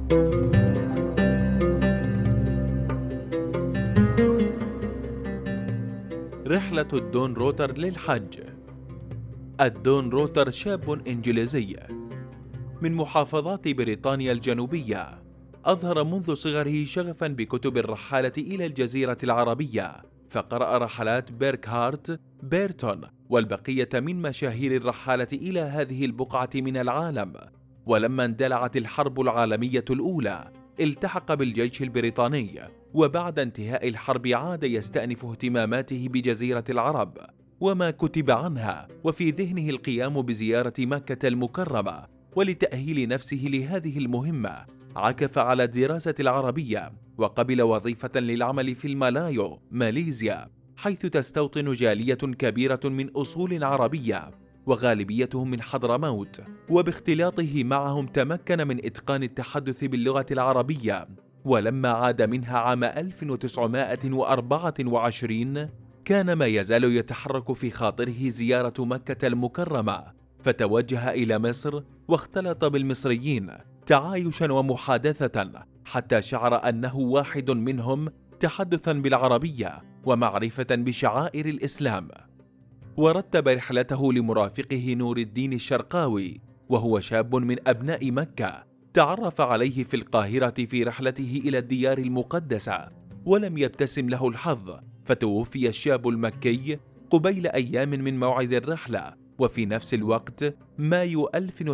رحلة الدون روتر للحج. الدون روتر شاب إنجليزي من محافظات بريطانيا الجنوبية، أظهر منذ صغره شغفاً بكتب الرحالة إلى الجزيرة العربية، فقرأ رحلات بيركهارت، بيرتون والبقية من مشاهير الرحالة إلى هذه البقعة من العالم. ولما اندلعت الحرب العالمية الأولى التحق بالجيش البريطاني، وبعد انتهاء الحرب عاد يستأنف اهتماماته بجزيرة العرب وما كتب عنها، وفي ذهنه القيام بزيارة مكة المكرمة. ولتأهيل نفسه لهذه المهمة عكف على دراسة العربية، وقبل وظيفة للعمل في المالايو ماليزيا، حيث تستوطن جالية كبيرة من أصول عربية وغالبيتهم من حضرموت، وباختلاطه معهم تمكن من إتقان التحدث باللغة العربية. ولما عاد منها عام 1924 كان ما يزال يتحرك في خاطره زيارة مكة المكرمة، فتوجه إلى مصر واختلط بالمصريين تعايشا ومحادثة، حتى شعر أنه واحد منهم تحدثا بالعربية ومعرفة بشعائر الإسلام. ورتب رحلته لمرافقه نور الدين الشرقاوي، وهو شاب من أبناء مكة تعرف عليه في القاهرة في رحلته إلى الديار المقدسة، ولم يبتسم له الحظ، فتوفي الشاب المكي قبيل أيام من موعد الرحلة. وفي نفس الوقت مايو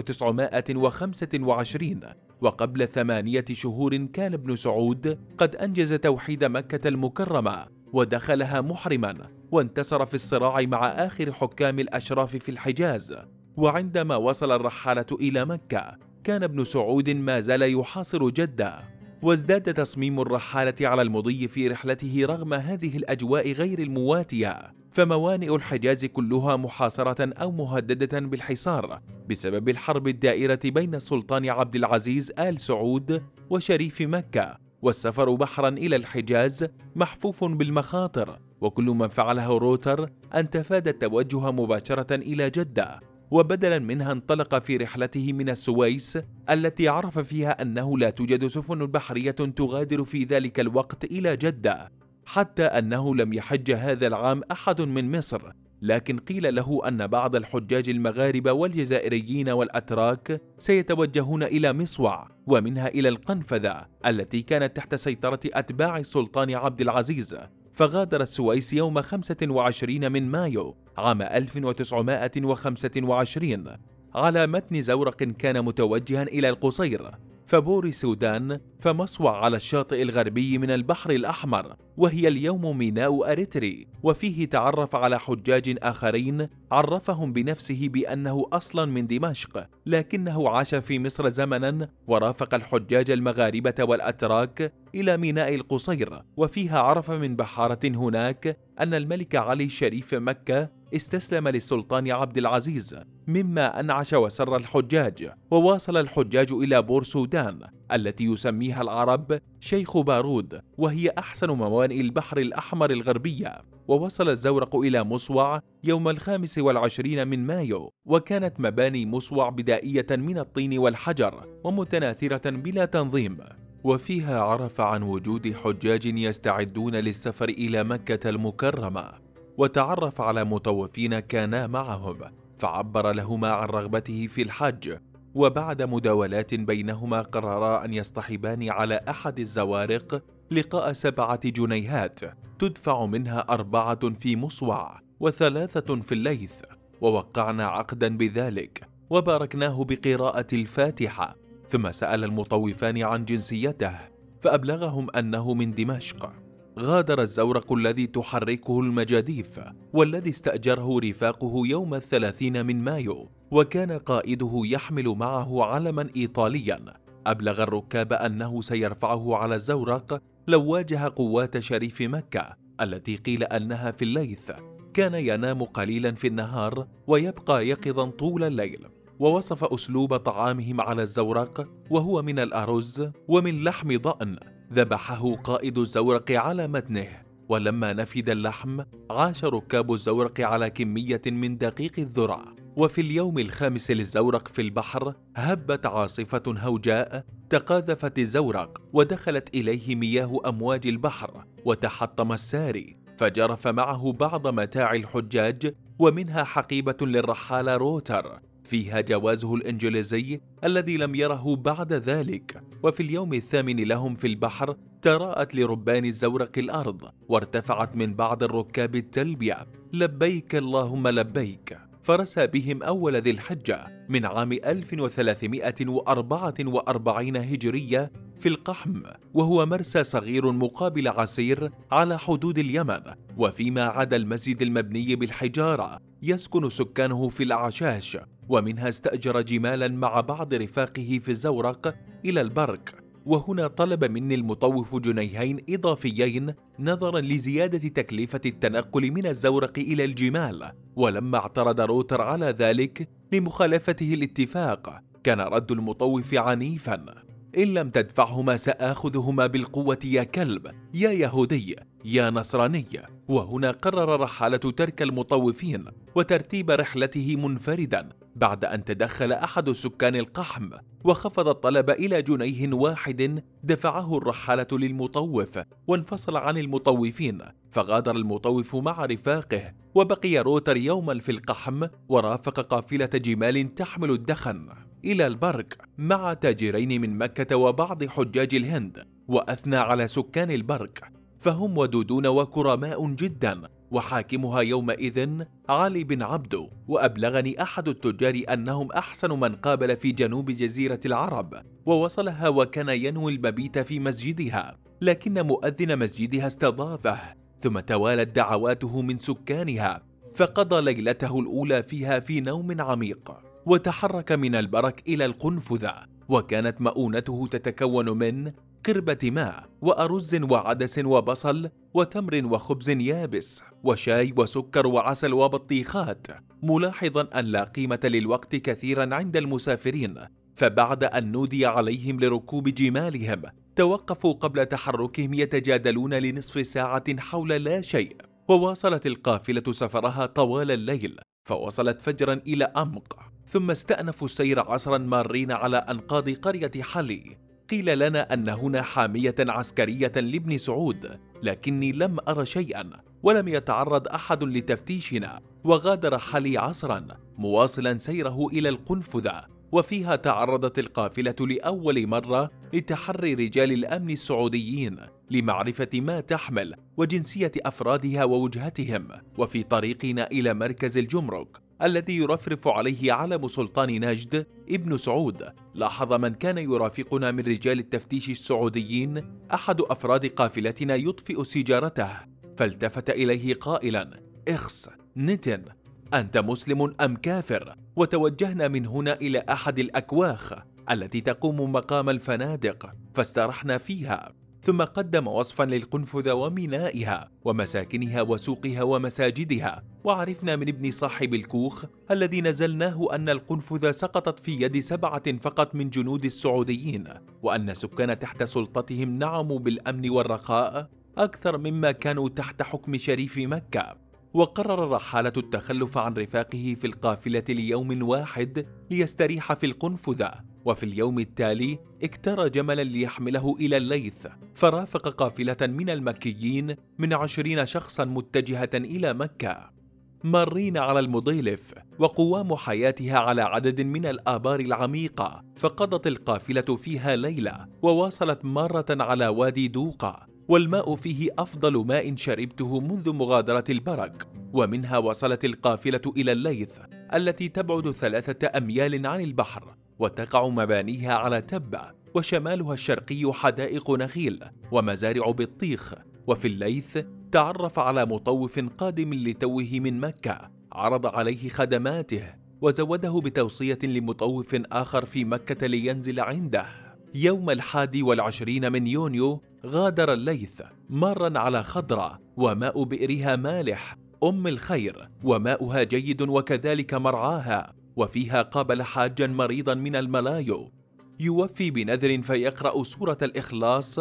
1925 وقبل 8 شهور كان ابن سعود قد أنجز توحيد مكة المكرمة ودخلها محرما، وانتصر في الصراع مع آخر حكام الأشراف في الحجاز. وعندما وصل الرحالة إلى مكة كان ابن سعود ما زال يحاصر جدة، وازداد تصميم الرحالة على المضي في رحلته رغم هذه الأجواء غير المواتية، فموانئ الحجاز كلها محاصرة أو مهددة بالحصار بسبب الحرب الدائرة بين السلطان عبد العزيز آل سعود وشريف مكة، والسفر بحرا إلى الحجاز محفوف بالمخاطر. وكل من فعله روتر أن تفادى التوجه مباشرة إلى جدة، وبدلا منها انطلق في رحلته من السويس التي عرف فيها أنه لا توجد سفن بحرية تغادر في ذلك الوقت إلى جدة، حتى أنه لم يحج هذا العام أحد من مصر، لكن قيل له أن بعض الحجاج المغاربة والجزائريين والأتراك سيتوجهون إلى مصوع ومنها إلى القنفذة التي كانت تحت سيطرة أتباع السلطان عبد العزيز. فغادر السويس يوم 25 من مايو عام 1925 على متن زورق كان متوجها إلى القصير، فبور السودان، فمصوع على الشاطئ الغربي من البحر الأحمر، وهي اليوم ميناء أريتري. وفيه تعرف على حجاج آخرين عرفهم بنفسه بأنه أصلا من دمشق، لكنه عاش في مصر زمنا ورافق الحجاج المغاربة والأتراك إلى ميناء القصير. وفيها عرف من بحارة هناك أن الملك علي شريف مكة استسلم للسلطان عبد العزيز، مما أنعش وسر الحجاج. وواصل الحجاج إلى بور سودان التي يسميها العرب شيخ بارود، وهي أحسن موانئ البحر الأحمر الغربية. ووصل الزورق إلى مصوع يوم 25 من مايو، وكانت مباني مصوع بدائية من الطين والحجر ومتناثرة بلا تنظيم. وفيها عرف عن وجود حجاج يستعدون للسفر إلى مكة المكرمة، وتعرف على مطوفين كانا معهم، فعبر لهما عن رغبته في الحج. وبعد مداولات بينهما قررا أن يصطحبان على أحد الزوارق لقاء 7 جنيهات تدفع منها 4 في مصوع و3 في الليث، ووقعنا عقدا بذلك وباركناه بقراءة الفاتحة. ثم سأل المطوفان عن جنسيته فأبلغهم أنه من دمشق. غادر الزورق الذي تحركه المجاديف والذي استأجره رفاقه يوم 30 من مايو، وكان قائده يحمل معه علما إيطاليا. أبلغ الركاب أنه سيرفعه على الزورق لو واجه قوات شريف مكة التي قيل أنها في الليث. كان ينام قليلا في النهار ويبقى يقظا طول الليل. ووصف أسلوب طعامهم على الزورق وهو من الأرز ومن لحم ضأن ذبحه قائد الزورق على متنه. ولما نفد اللحم عاش ركاب الزورق على كمية من دقيق الذرة وفي اليوم الخامس للزورق في البحر هبت عاصفة هوجاء تقاذفت الزورق ودخلت إليه مياه أمواج البحر وتحطم الساري، فجرف معه بعض متاع الحجاج ومنها حقيبة للرحالة روتر فيها جوازه الإنجليزي الذي لم يره بعد ذلك. وفي اليوم الثامن لهم في البحر تراءت لربان الزورق الأرض وارتفعت من بعض الركاب التلبية لبيك اللهم لبيك، فرسى بهم أول ذي الحجة من عام 1344 هجرية في القحم، وهو مرسى صغير مقابل عسير على حدود اليمن. وفيما عدا المسجد المبني بالحجارة يسكن سكانه في الأعشاش، ومنها استأجر جمالا مع بعض رفاقه في الزورق إلى البرك. وهنا طلب مني المطوف جنيهين إضافيين نظرا لزيادة تكلفة التنقل من الزورق إلى الجمال، ولما اعترض روتر على ذلك لمخالفته الاتفاق كان رد المطوف عنيفا: إن لم تدفعهما سآخذهما بالقوة يا كلب، يا يهودي، يا نصراني. وهنا قرر رحالة ترك المطوفين وترتيب رحلته منفردا بعد أن تدخل أحد سكان القحم وخفض الطلب إلى جنيه واحد دفعه الرحالة للمطوف، وانفصل عن المطوفين، فغادر المطوف مع رفاقه، وبقي روتر يوما في القحم ورافق قافلة جمال تحمل الدخن إلى البرك مع تاجرين من مكة وبعض حجاج الهند، وأثنى على سكان البرك فهم ودودون وكرماء جدا، وحاكمها يومئذ علي بن عبدو. وأبلغني أحد التجار أنهم أحسن من قابل في جنوب جزيرة العرب، ووصلها وكان ينوي المبيت في مسجدها، لكن مؤذن مسجدها استضافه، ثم توالت دعواته من سكانها، فقضى ليلته الأولى فيها في نوم عميق، وتحرك من البرك إلى القنفذة، وكانت مؤونته تتكون من قربة ماء وأرز وعدس وبصل وتمر وخبز يابس وشاي وسكر وعسل وبطيخات، ملاحظا أن لا قيمة للوقت كثيرا عند المسافرين، فبعد أن نودي عليهم لركوب جمالهم توقفوا قبل تحركهم يتجادلون لنصف ساعة حول لا شيء، وواصلت القافلة سفرها طوال الليل، فوصلت فجرا إلى أمق، ثم استأنفوا السير عصرا مارين على أنقاض قرية حلي. قيل لنا أن هنا حامية عسكرية لابن سعود، لكني لم أر شيئا ولم يتعرض أحد لتفتيشنا، وغادر حلي عصرا مواصلا سيره إلى القنفذة، وفيها تعرضت القافلة لأول مرة لتحري رجال الأمن السعوديين لمعرفة ما تحمل وجنسية أفرادها ووجهتهم. وفي طريقنا إلى مركز الجمرك الذي يرفرف عليه علم سلطان نجد ابن سعود، لاحظ من كان يرافقنا من رجال التفتيش السعوديين أحد أفراد قافلتنا يطفئ سيجارته، فالتفت إليه قائلا: اخس نتن، أنت مسلم أم كافر؟ وتوجهنا من هنا إلى أحد الأكواخ التي تقوم مقام الفنادق فاسترحنا فيها، ثم قدم وصفا للقنفذة ومينائها ومساكنها وسوقها ومساجدها. وعرفنا من ابن صاحب الكوخ الذي نزلناه أن القنفذة سقطت في يد 7 فقط من جنود السعوديين، وأن سكان تحت سلطتهم نعموا بالأمن والرخاء أكثر مما كانوا تحت حكم شريف مكة. وقرر الرحالة التخلف عن رفاقه في القافلة ليوم واحد ليستريح في القنفذة، وفي اليوم التالي اكترى جملا ليحمله إلى الليث، فرافق قافلة من المكيين من 20 شخصا متجهة إلى مكة. مارين على المضيلف وقوام حياتها على عدد من الآبار العميقة، فقضت القافلة فيها ليلة وواصلت مرة على وادي دوقة، والماء فيه أفضل ماء شربته منذ مغادرة البرك. ومنها وصلت القافلة إلى الليث التي تبعد 3 أميال عن البحر، وتقع مبانيها على تبة، وشمالها الشرقي حدائق نخيل ومزارع بطيخ. وفي الليث تعرف على مطوف قادم لتوه من مكة، عرض عليه خدماته وزوده بتوصية لمطوف آخر في مكة لينزل عنده. يوم 21 من يونيو غادر الليث مارا على خضرة، وماء بئرها مالح أم الخير، وماؤها جيد وكذلك مرعاها، وفيها قابل حاجا مريضا من الملايو يوفي بنذر فيقرأ سورة الإخلاص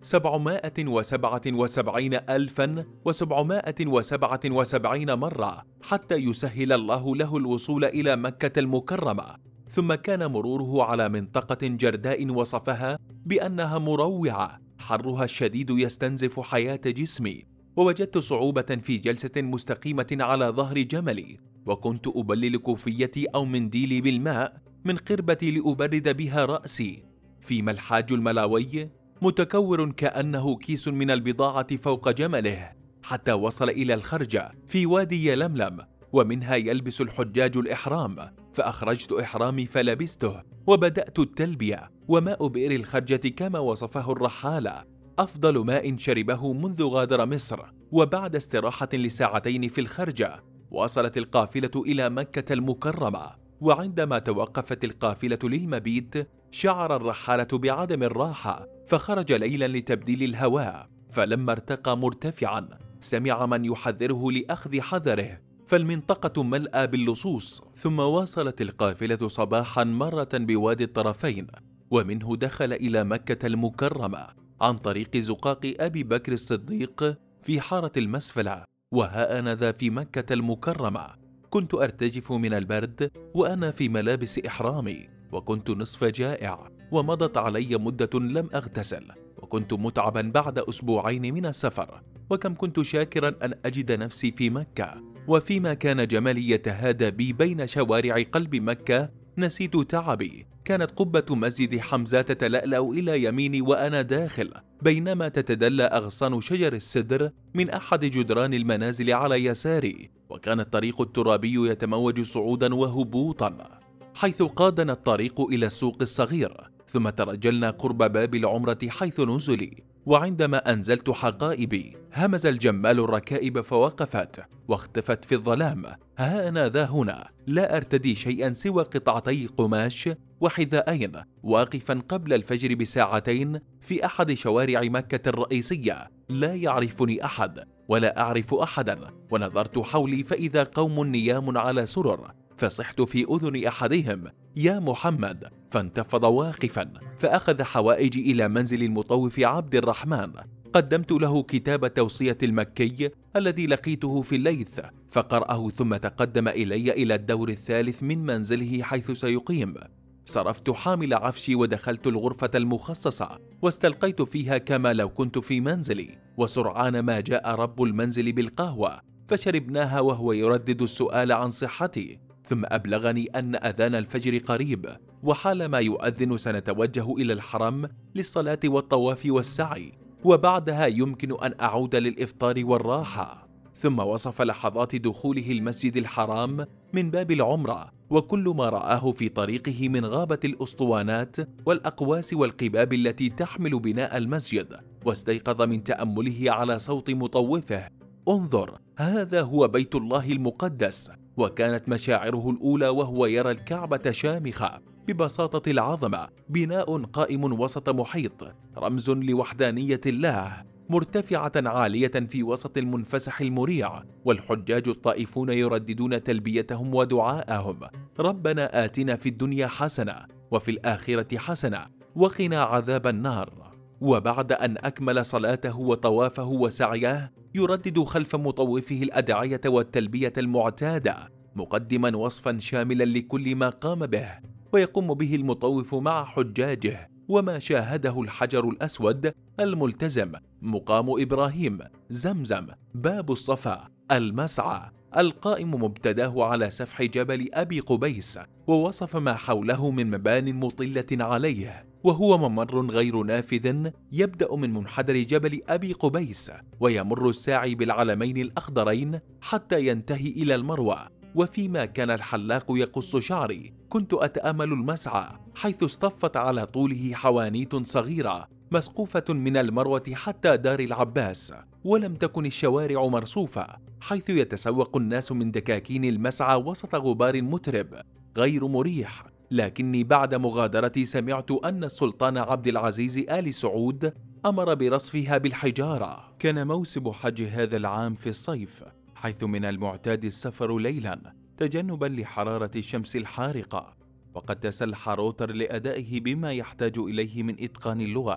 777,777 مرة حتى يسهل الله له الوصول إلى مكة المكرمة. ثم كان مروره على منطقة جرداء وصفها بأنها مروعة، حرها الشديد يستنزف حياة جسمي، ووجدت صعوبة في جلسة مستقيمة على ظهر جملي، وكنت أبلل كوفيتي أو منديلي بالماء من قربتي لأبرد بها رأسي. فيما الحاج الملاوي متكور كأنه كيس من البضاعة فوق جمله حتى وصل إلى الخرجة في وادي يلملم، ومنها يلبس الحجاج الإحرام، فأخرجت إحرامي فلبسته وبدأت التلبية. وماء بئر الخرجة كما وصفه الرحالة أفضل ماء شربه منذ غادر مصر. وبعد استراحة لساعتين في الخرجة وصلت القافلة إلى مكة المكرمة، وعندما توقفت القافلة للمبيت شعر الرحالة بعدم الراحة، فخرج ليلا لتبديل الهواء، فلما ارتقى مرتفعا سمع من يحذره لأخذ حذره، فالمنطقة ملأى باللصوص. ثم واصلت القافلة صباحا مرة بوادي الطرفين، ومنه دخل إلى مكة المكرمة عن طريق زقاق أبي بكر الصديق في حارة المسفلة. وها أنا ذا في مكة المكرمة، كنت أرتجف من البرد وأنا في ملابس إحرامي، وكنت نصف جائع، ومضت علي مدة لم أغتسل، وكنت متعبا بعد أسبوعين من السفر. وكم كنت شاكرا أن أجد نفسي في مكة. وفيما كان جملي يتهادى بي بين شوارع قلب مكة نسيت تعبي. كانت قبة مسجد حمزة تتلألأ إلى يميني وأنا داخل، بينما تتدلى أغصان شجر السدر من أحد جدران المنازل على يساري، وكان الطريق الترابي يتموج صعودا وهبوطا، حيث قادنا الطريق إلى السوق الصغير، ثم ترجلنا قرب باب العمرة حيث نزلي. وعندما أنزلت حقائبي همز الجمال الركائب فوقفت واختفت في الظلام. ها أنا ذا هنا لا أرتدي شيئا سوى قطعتي قماش وحذاءين، واقفا قبل الفجر بساعتين في أحد شوارع مكة الرئيسية، لا يعرفني أحد ولا أعرف أحدا. ونظرت حولي فإذا قوم نيام على سرر، فصحت في أذن أحدهم: يا محمد، فانتفض واقفا، فأخذ حوائجي إلى منزل المطوف عبد الرحمن. قدمت له كتاب توصية المكي الذي لقيته في الليث، فقرأه ثم تقدم إلى الدور الثالث من منزله حيث سيقيم. صرفت حامل عفشي ودخلت الغرفة المخصصة، واستلقيت فيها كما لو كنت في منزلي. وسرعان ما جاء رب المنزل بالقهوة، فشربناها وهو يردد السؤال عن صحتي، ثم أبلغني أن أذان الفجر قريب، وحال ما يؤذن سنتوجه إلى الحرم للصلاة والطواف والسعي، وبعدها يمكن أن أعود للإفطار والراحة. ثم وصف لحظات دخوله المسجد الحرام من باب العمرة، وكل ما رآه في طريقه من غابة الأسطوانات والأقواس والقباب التي تحمل بناء المسجد، واستيقظ من تأمله على صوت مطوفه: انظر، هذا هو بيت الله المقدس. وكانت مشاعره الأولى وهو يرى الكعبة شامخة ببساطة العظمة، بناء قائم وسط محيط، رمز لوحدانية الله، مرتفعة عالية في وسط المنفسح المريع، والحجاج الطائفون يرددون تلبيتهم ودعاءهم: ربنا آتنا في الدنيا حسنة وفي الآخرة حسنة وقنا عذاب النار. وبعد أن أكمل صلاته وطوافه وسعيه يردد خلف مطوفه الأدعية والتلبية المعتادة، مقدما وصفا شاملا لكل ما قام به ويقوم به المطوف مع حجاجه، وما شاهده الحجر الأسود، الملتزم، مقام إبراهيم، زمزم، باب الصفا، المسعى، القائم مبتداه على سفح جبل أبي قبيس، ووصف ما حوله من مبان مطلة عليه، وهو ممر غير نافذ يبدأ من منحدر جبل أبي قبيس ويمر الساعي بالعلمين الأخضرين حتى ينتهي إلى المروة. وفيما كان الحلاق يقص شعري كنت أتأمل المسعى، حيث اصطفت على طوله حوانيت صغيرة مسقوفة من المروة حتى دار العباس، ولم تكن الشوارع مرصوفة، حيث يتسوق الناس من دكاكين المسعى وسط غبار مترب غير مريح. لكني بعد مغادرتي سمعت أن السلطان عبد العزيز آل سعود أمر برصفها بالحجارة. كان موسم حج هذا العام في الصيف، حيث من المعتاد السفر ليلا تجنبا لحرارة الشمس الحارقة، وقد تسلح روتر لأدائه بما يحتاج إليه من إتقان اللغة،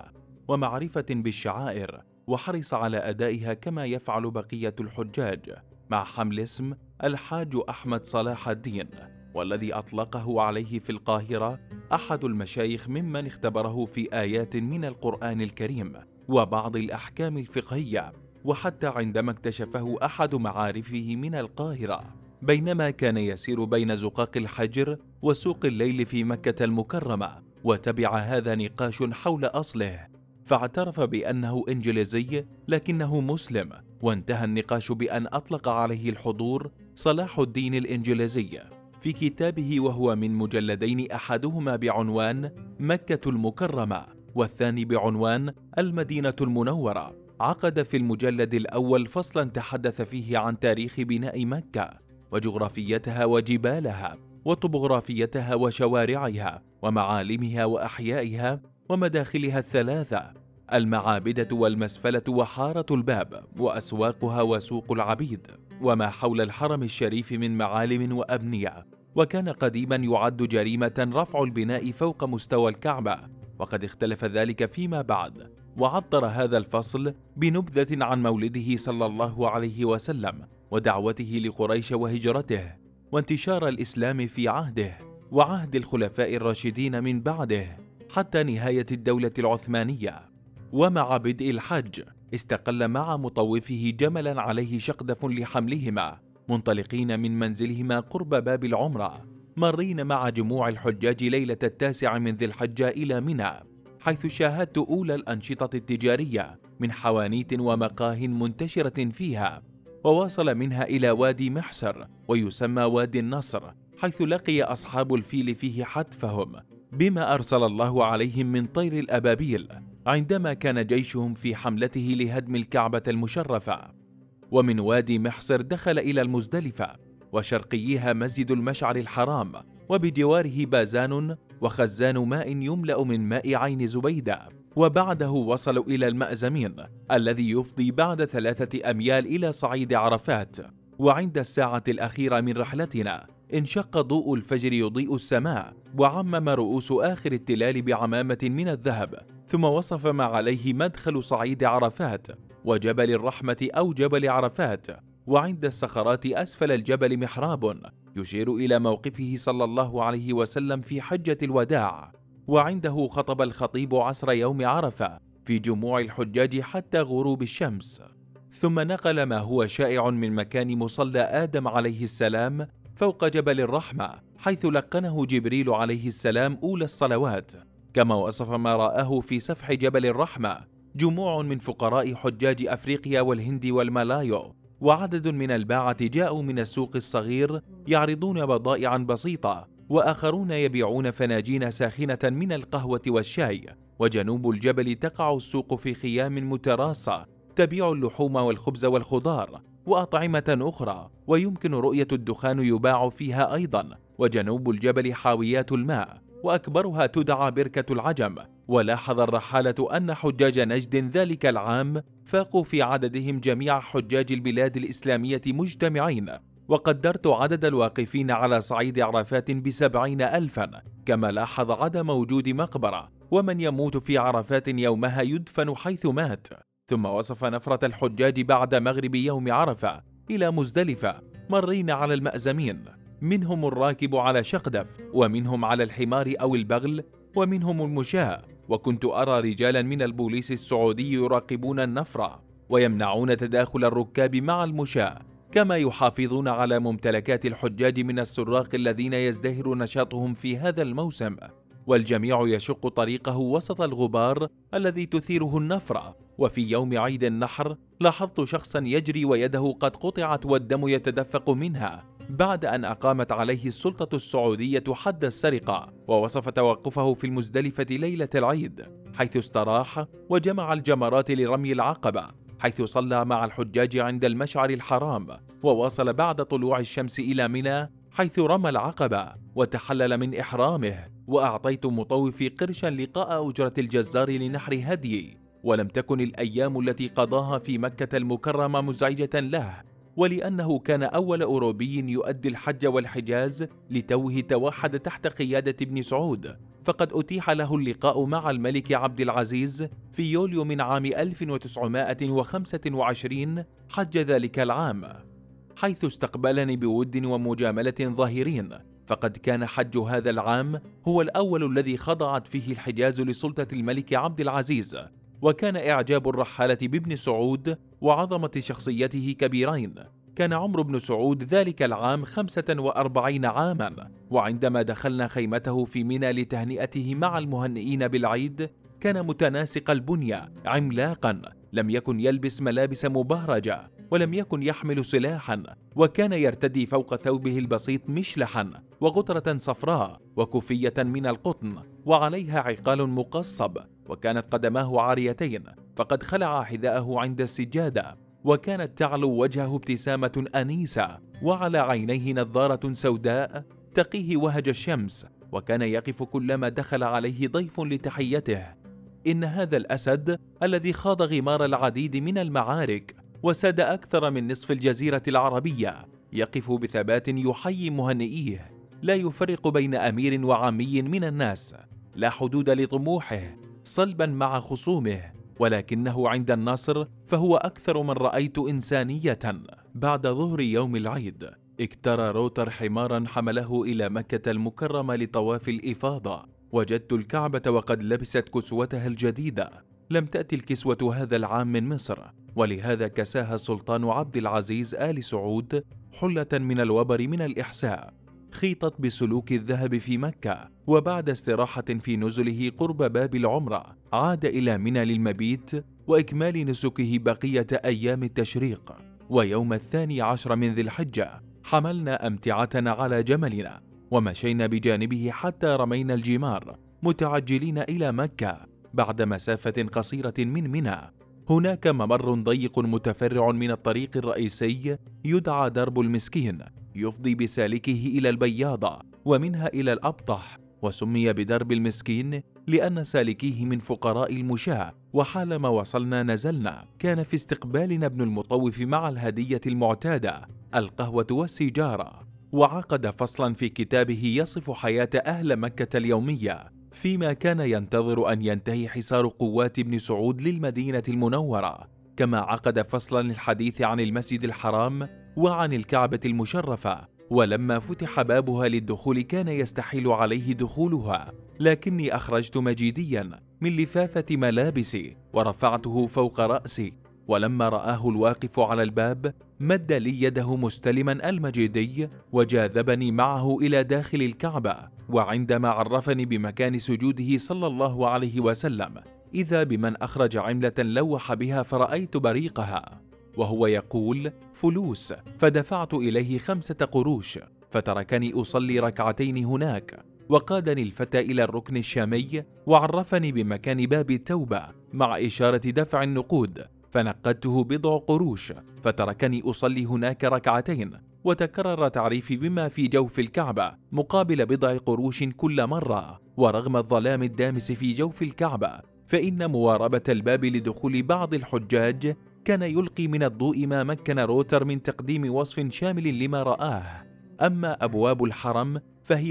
ومعرفة بالشعائر، وحرص على أدائها كما يفعل بقية الحجاج، مع حمل اسم الحاج أحمد صلاح الدين، والذي أطلقه عليه في القاهرة أحد المشايخ ممن اختبره في آيات من القرآن الكريم وبعض الأحكام الفقهية، وحتى عندما اكتشفه أحد معارفه من القاهرة بينما كان يسير بين زقاق الحجر وسوق الليل في مكة المكرمة، وتبع هذا نقاش حول أصله، فاعترف بأنه إنجليزي لكنه مسلم، وانتهى النقاش بأن أطلق عليه الحضور صلاح الدين الإنجليزي في كتابه، وهو من مجلدين، أحدهما بعنوان مكة المكرمة والثاني بعنوان المدينة المنورة. عقد في المجلد الأول فصلا تحدث فيه عن تاريخ بناء مكة وجغرافيتها وجبالها وطبوغرافيتها وشوارعها ومعالمها وأحيائها ومداخلها الثلاثة، المعابدة والمسفلة وحارة الباب وأسواقها وسوق العبيد، وما حول الحرم الشريف من معالم وأبنية. وكان قديما يعد جريمة رفع البناء فوق مستوى الكعبة، وقد اختلف ذلك فيما بعد. وعطر هذا الفصل بنبذة عن مولده صلى الله عليه وسلم ودعوته لقريش وهجرته وانتشار الإسلام في عهده وعهد الخلفاء الراشدين من بعده حتى نهاية الدولة العثمانية. ومع بدء الحج استقل مع مطوفه جملا عليه شقدف لحملهما، منطلقين من منزلهما قرب باب العمرة، مارين مع جموع الحجاج ليلة 9 من ذي الحجة إلى منى، حيث شاهدت أولى الأنشطة التجارية من حوانيت ومقاه منتشرة فيها، وواصل منها إلى وادي محسر ويسمى وادي النصر، حيث لقي أصحاب الفيل فيه حتفهم بما أرسل الله عليهم من طير الأبابيل عندما كان جيشهم في حملته لهدم الكعبة المشرفة. ومن وادي محسر دخل إلى المزدلفة وشرقيها مسجد المشعر الحرام، وبجواره بازان وخزان ماء يملأ من ماء عين زبيدة، وبعده وصلوا إلى المأزمين الذي يفضي بعد 3 أميال إلى صعيد عرفات. وعند الساعة الأخيرة من رحلتنا انشق ضوء الفجر يضيء السماء وعمم رؤوس آخر التلال بعمامة من الذهب، ثم وصف ما عليه مدخل صعيد عرفات وجبل الرحمة أو جبل عرفات، وعند الصخرات أسفل الجبل محراب يشير إلى موقفه صلى الله عليه وسلم في حجة الوداع، وعنده خطب الخطيب عصر يوم عرفة في جموع الحجاج حتى غروب الشمس، ثم نقل ما هو شائع من مكان مصلى آدم عليه السلام فوق جبل الرحمة، حيث لقنه جبريل عليه السلام أولى الصلوات، كما وصف ما رآه في سفح جبل الرحمة جموع من فقراء حجاج أفريقيا والهند والمالايو، وعدد من الباعة جاءوا من السوق الصغير يعرضون بضائعا بسيطة، وآخرون يبيعون فناجين ساخنة من القهوة والشاي. وجنوب الجبل تقع السوق في خيام متراصة تبيع اللحوم والخبز والخضار وأطعمة أخرى، ويمكن رؤية الدخان يباع فيها أيضا. وجنوب الجبل حاويات الماء وأكبرها تدعى بركة العجم. ولاحظ الرحالة أن حجاج نجد ذلك العام فاقوا في عددهم جميع حجاج البلاد الإسلامية مجتمعين، وقدرت عدد الواقفين على صعيد عرفات ب70,000، كما لاحظ عدم وجود مقبرة، ومن يموت في عرفات يومها يدفن حيث مات. ثم وصف نفرة الحجاج بعد مغرب يوم عرفة إلى مزدلفة، مرين على المأزمين، منهم الراكب على شقدف، ومنهم على الحمار أو البغل، ومنهم المشاة. وكنت أرى رجالا من البوليس السعودي يراقبون النفرة ويمنعون تداخل الركاب مع المشاة، كما يحافظون على ممتلكات الحجاج من السراق الذين يزدهر نشاطهم في هذا الموسم، والجميع يشق طريقه وسط الغبار الذي تثيره النفرة. وفي يوم عيد النحر لاحظت شخصا يجري ويده قد قطعت والدم يتدفق منها بعد أن أقامت عليه السلطة السعودية حد السرقة، ووصف توقفه في المزدلفة ليلة العيد حيث استراح وجمع الجمرات لرمي العقبة، حيث صلى مع الحجاج عند المشعر الحرام، وواصل بعد طلوع الشمس إلى منى حيث رمى العقبة وتحلل من إحرامه. وأعطيت مطوفي قرشا لقاء أجرة الجزار لنحر هدي، ولم تكن الأيام التي قضاها في مكة المكرمة مزعجة له، ولأنه كان أول أوروبي يؤدي الحج والحجاز لتوه توحد تحت قيادة ابن سعود، فقد أتيح له اللقاء مع الملك عبد العزيز في يوليو من عام 1925 حج ذلك العام، حيث استقبلني بود ومجاملة ظاهرين. فقد كان حج هذا العام هو الأول الذي خضعت فيه الحجاز لسلطة الملك عبد العزيز، وكان إعجاب الرحالة بابن سعود وعظمة شخصيته كبيرين. كان عمر بن سعود ذلك العام 45 عاما، وعندما دخلنا خيمته في منى لتهنئته مع المهنئين بالعيد كان متناسق البنية عملاقا، لم يكن يلبس ملابس مبهرجة ولم يكن يحمل سلاحا، وكان يرتدي فوق ثوبه البسيط مشلحا وغترة صفراء وكوفية من القطن وعليها عقال مقصب، وكانت قدماه عاريتين فقد خلع حذاءه عند السجادة، وكانت تعلو وجهه ابتسامة أنيسة، وعلى عينيه نظارة سوداء تقيه وهج الشمس، وكان يقف كلما دخل عليه ضيف لتحيته. إن هذا الأسد الذي خاض غمار العديد من المعارك وساد أكثر من نصف الجزيرة العربية يقف بثبات يحيي مهنئيه، لا يفرق بين أمير وعامي من الناس، لا حدود لطموحه صلبا مع خصومه، ولكنه عند النصر فهو أكثر من رأيت إنسانية. بعد ظهر يوم العيد اكترى روتر حمارا حمله إلى مكة المكرمة لطواف الإفاضة. وجدت الكعبة وقد لبست كسوتها الجديدة، لم تأتي الكسوة هذا العام من مصر، ولهذا كساها السلطان عبد العزيز آل سعود حلة من الوبر من الإحساء، خيطت بسلوك الذهب في مكة. وبعد استراحة في نزله قرب باب العمرة عاد إلى منى للمبيت وإكمال نسكه بقية أيام التشريق. ويوم 12 من ذي الحجة حملنا أمتعتنا على جملنا ومشينا بجانبه حتى رمينا الجمار متعجلين إلى مكة بعد مسافة قصيرة من منى. هناك ممر ضيق متفرع من الطريق الرئيسي يدعى درب المسكين، يفضي بسالكه إلى البياضة ومنها إلى الأبطح، وسمي بدرب المسكين لأن سالكيه من فقراء المشاة. وحالما وصلنا نزلنا، كان في استقبالنا ابن المطوف مع الهدية المعتادة القهوة والسيجارة، وعقد فصلا في كتابه يصف حياة أهل مكة اليومية فيما كان ينتظر أن ينتهي حصار قوات ابن سعود للمدينة المنورة، كما عقد فصلا للحديث عن المسجد الحرام وعن الكعبة المشرفة. ولما فتح بابها للدخول كان يستحيل عليه دخولها، لكني أخرجت مجيديا من لفافة ملابسي ورفعته فوق رأسي، ولما رآه الواقف على الباب مد لي يده مستلما المجيدي وجاذبني معه إلى داخل الكعبة. وعندما عرفني بمكان سجوده صلى الله عليه وسلم إذا بمن أخرج عملة لوح بها فرأيت بريقها وهو يقول فلوس، فدفعت إليه 5 قروش فتركني أصلي ركعتين هناك، وقادني الفتى إلى الركن الشامي وعرفني بمكان باب التوبة مع إشارة دفع النقود، فنقدته 10 قروش فتركني أصلي هناك ركعتين، وتكرر تعريفي بما في جوف الكعبة مقابل 10 قروش كل مرة. ورغم الظلام الدامس في جوف الكعبة فإن مواربة الباب لدخول بعض الحجاج كان يلقي من الضوء ما مكن روتر من تقديم وصف شامل لما رآه. أما أبواب الحرم فهي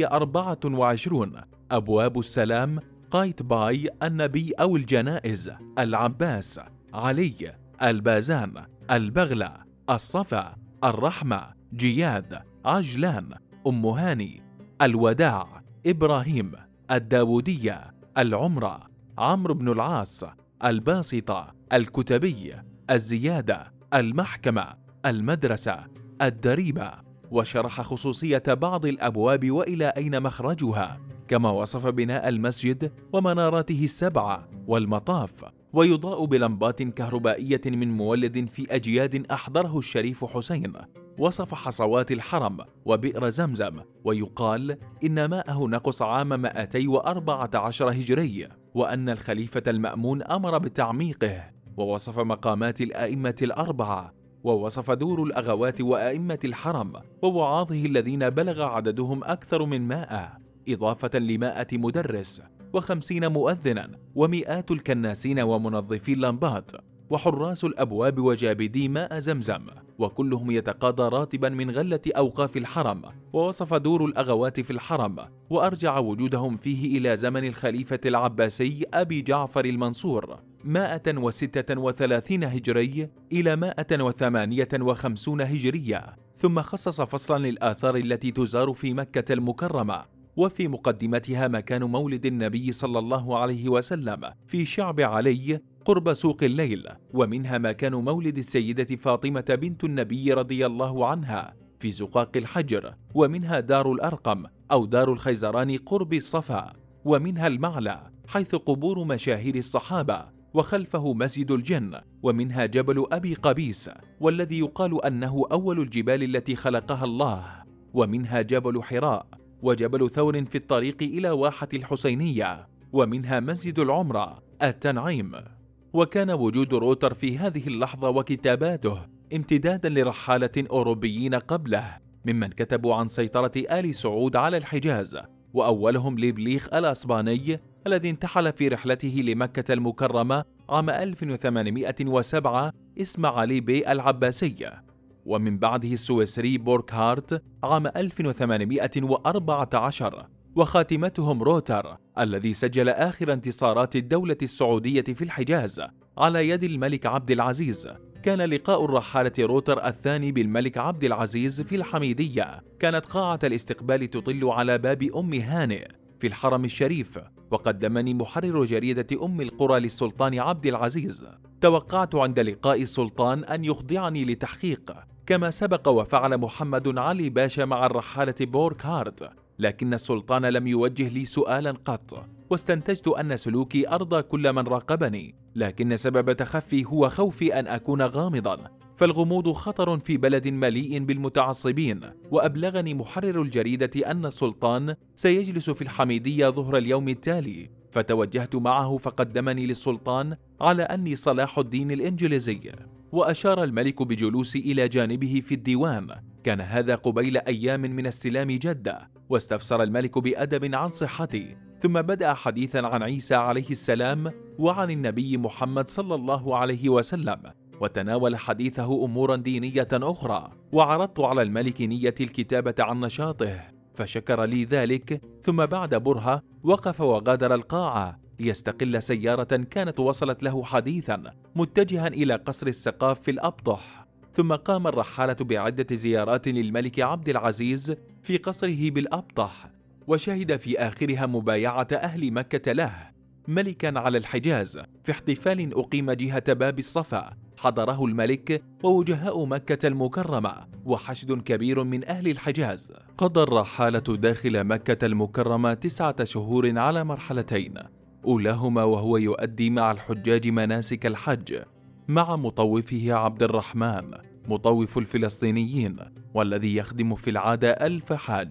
24: أبواب السلام، قايتباي، النبي أو الجنائز، العباس، علي، البازان، البغلة، الصفا، الرحمة، جياد، عجلان، أم هاني، الوداع، إبراهيم، الداودية، العمرة، عمرو بن العاص، الباسطة، الكتبي، الزيادة، المحكمة، المدرسة، الدريبة. وشرح خصوصية بعض الأبواب وإلى أين مخرجها، كما وصف بناء المسجد ومناراته 7 والمطاف، ويضاء بلمبات كهربائية من مولد في أجياد أحضره الشريف حسين. وصف حصوات الحرم وبئر زمزم، ويقال إن ماءه نقص عام 214 هجري، وأن الخليفة المأمون أمر بتعميقه. ووصف مقامات الأئمة 4، ووصف دور الأغوات وأئمة الحرم ووعاظه الذين بلغ عددهم أكثر من 100، إضافة ل100 مدرس و50 مؤذنا ومئات الكناسين ومنظفي اللمبات. وحراس الأبواب وجابدي ماء زمزم، وكلهم يتقاضى راتبا من غلة أوقاف الحرم. ووصف دور الأغوات في الحرم وأرجع وجودهم فيه إلى زمن الخليفة العباسي أبي جعفر المنصور 136 هجري إلى 158 هجرية، ثم خصص فصلا للآثار التي تزار في مكة المكرمة، وفي مقدمتها مكان مولد النبي صلى الله عليه وسلم في شعب علي قرب سوق الليل، ومنها مكان مولد السيدة فاطمة بنت النبي رضي الله عنها في زقاق الحجر، ومنها دار الأرقم أو دار الخيزران قرب الصفا، ومنها المعلى حيث قبور مشاهير الصحابة، وخلفه مسجد الجن، ومنها جبل أبي قبيس والذي يقال أنه أول الجبال التي خلقها الله، ومنها جبل حراء وجبل ثور في الطريق إلى واحة الحسينية، ومنها مسجد العمرة التنعيم. وكان وجود روتر في هذه اللحظة وكتاباته امتدادا لرحالة أوروبيين قبله ممن كتبوا عن سيطرة آل سعود على الحجاز، وأولهم ليبليخ الأسباني الذي انتحل في رحلته لمكة المكرمة عام 1807 اسم علي بي العباسي، ومن بعده السويسري بوركهارت عام 1814، وخاتمتهم روتر الذي سجل آخر انتصارات الدولة السعودية في الحجاز على يد الملك عبد العزيز. كان لقاء الرحالة روتر الثاني بالملك عبد العزيز في الحميدية، كانت قاعة الاستقبال تطل على باب أم هانئ في الحرم الشريف، وقدمني محرر جريدة أم القرى للسلطان عبد العزيز. توقعت عند لقاء السلطان أن يخضعني لتحقيق كما سبق وفعل محمد علي باشا مع الرحالة بوركهارت، لكن السلطان لم يوجه لي سؤالا قط، واستنتجت أن سلوكي أرضى كل من راقبني، لكن سبب تخفي هو خوفي أن أكون غامضا، فالغموض خطر في بلد مليء بالمتعصبين. وأبلغني محرر الجريدة أن السلطان سيجلس في الحميدية ظهر اليوم التالي، فتوجهت معه فقدمني للسلطان على أني صلاح الدين الإنجليزي، وأشار الملك بجلوسي إلى جانبه في الديوان. كان هذا قبيل أيام من استلام جدة، واستفسر الملك بأدب عن صحتي، ثم بدأ حديثا عن عيسى عليه السلام وعن النبي محمد صلى الله عليه وسلم، وتناول حديثه أمورا دينية أخرى، وعرضت على الملك نية الكتابة عن نشاطه فشكر لي ذلك. ثم بعد برهة وقف وغادر القاعة ليستقل سيارة كانت وصلت له حديثا متجها إلى قصر السقاف في الأبطح. ثم قام الرحالة بعدة زيارات للملك عبد العزيز في قصره بالأبطح، وشهد في آخرها مبايعة أهل مكة له ملكا على الحجاز في احتفال أقيم جهة باب الصفا، حضره الملك ووجهاء مكة المكرمة وحشد كبير من أهل الحجاز. قضى الرحالة داخل مكة المكرمة 9 شهور على مرحلتين، أولاهما وهو يؤدي مع الحجاج مناسك الحج مع مطوفه عبد الرحمن مطوف الفلسطينيين، والذي يخدم في العادة 1000 حاج،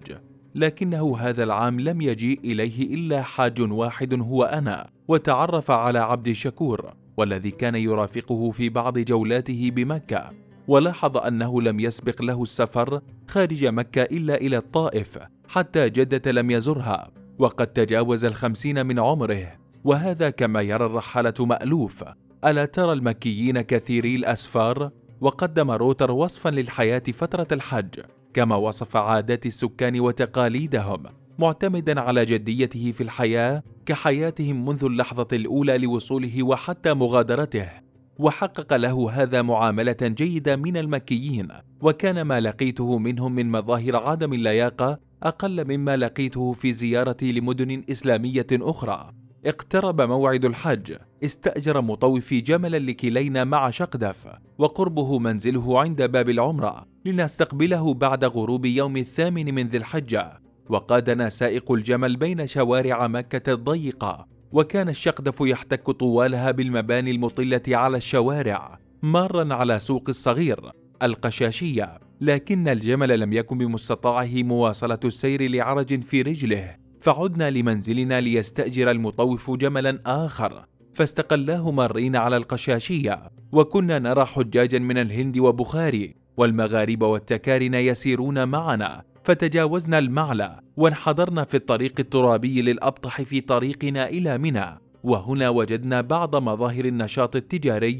لكنه هذا العام لم يجيء إليه إلا حاج واحد هو أنا، وتعرف على عبد الشكور والذي كان يرافقه في بعض جولاته بمكة، ولاحظ أنه لم يسبق له السفر خارج مكة إلا إلى الطائف، حتى جدة لم يزرها، وقد تجاوز 50 من عمره، وهذا كما يرى الرحالة مألوف. ألا ترى المكيين كثيري الأسفار؟ وقدم روتر وصفا للحياة فترة الحج، كما وصف عادات السكان وتقاليدهم، معتمدا على جديته في الحياة كحياتهم منذ اللحظة الأولى لوصوله وحتى مغادرته، وحقق له هذا معاملة جيدة من المكيين. وكان ما لقيته منهم من مظاهر عدم اللياقة أقل مما لقيته في زيارتي لمدن إسلامية أخرى. اقترب موعد الحج، استأجر مطوفي جملا لكلينا مع شقدف، وقربه منزله عند باب العمرة، لنستقبله بعد غروب يوم 8 من ذي الحجة، وقادنا سائق الجمل بين شوارع مكة الضيقة، وكان الشقدف يحتك طوالها بالمباني المطلة على الشوارع، مارا على سوق الصغير القشاشية، لكن الجمل لم يكن بمستطاعه مواصلة السير لعرج في رجله، فعدنا لمنزلنا ليستأجر المطوف جملا آخر، فاستقلاه مارين على القشاشية، وكنا نرى حجاجا من الهند وبخاري والمغاربة والتكارن يسيرون معنا، فتجاوزنا المعلى وانحدرنا في الطريق الترابي للأبطح في طريقنا إلى منى، وهنا وجدنا بعض مظاهر النشاط التجاري